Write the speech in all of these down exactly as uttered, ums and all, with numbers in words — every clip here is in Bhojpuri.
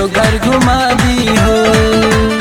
देवघर घुमा दी हो।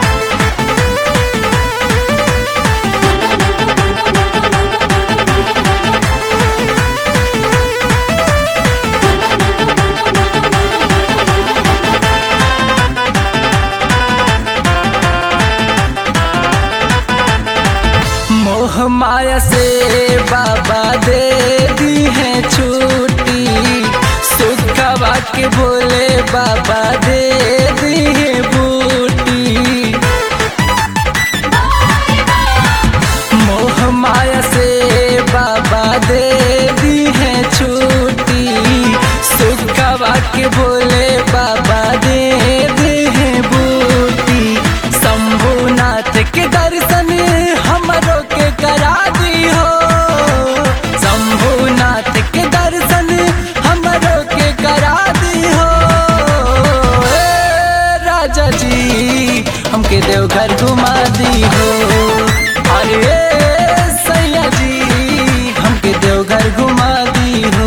मोह माया से बाबा दे दी है छुट्टी, सुखवा के बोले बाबा दे दी है बूटी। मोह माया से बाबा दे दी है छुट्टी, सुखवा के बोले बाबा दे दी है बूटी। शंभुनाथ के दर्शन हमरो के करा दी हो, शंभुनाथ के दर्शन हमरो के करा दी हो। ए राजा जी हमके देवघर घुमा दी हो, अरे सैया जी हमके देवघर घुमा दी हो।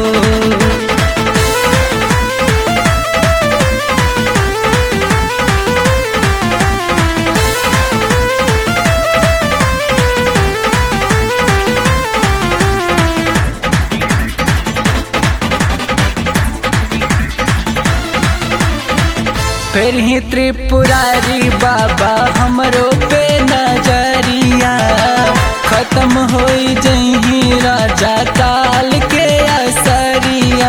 फिर ही त्रिपुरारी बाबा हमरो पे नजरिया, खत्म होई जही राजा काल के असरिया।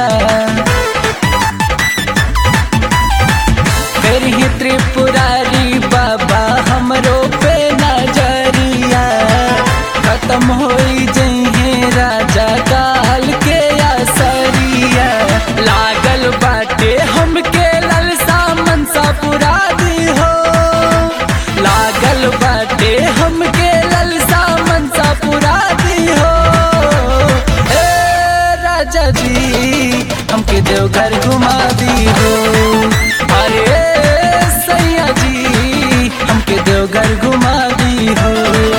फिर ही त्रिपुरारी बाबा हमरो पे नजरिया, खत्म होई जही राजा काल के असरिया। लागल बाटे हमके ललसा मनसा पुरा दी हो, लागल बाटे हमके ललसा मनसा पुरा दी हो। ए राजा जी हमके देवघर घुमा दी हो, अरे सैया जी हमके देवघर घुमा दी हो।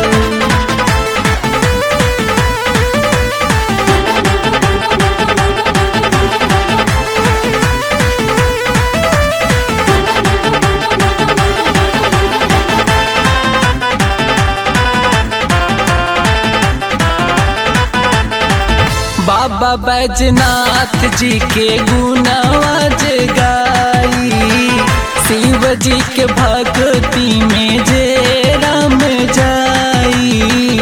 बाबा बैजनाथ जी के गुनावा जगाई, शिव जी के भक्ति में जे राम जाई।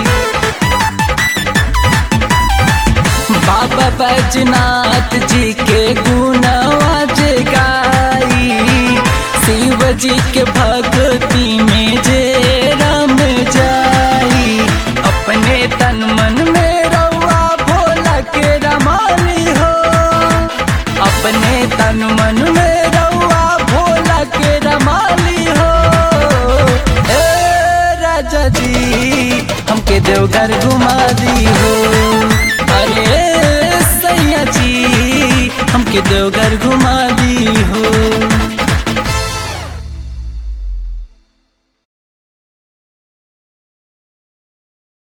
बाबा बैजनाथ जी के गुनावा जगाई, शिव जी के भक्ति में जे राम जाई। अपने तन मन में के रमानी हो, अपने तन मन में रउआ भोला के रमानी हो। ए राजा जी हमके देवघर घुमा दी हो, अरे सैया जी हमके देवघर घुमा दी हो।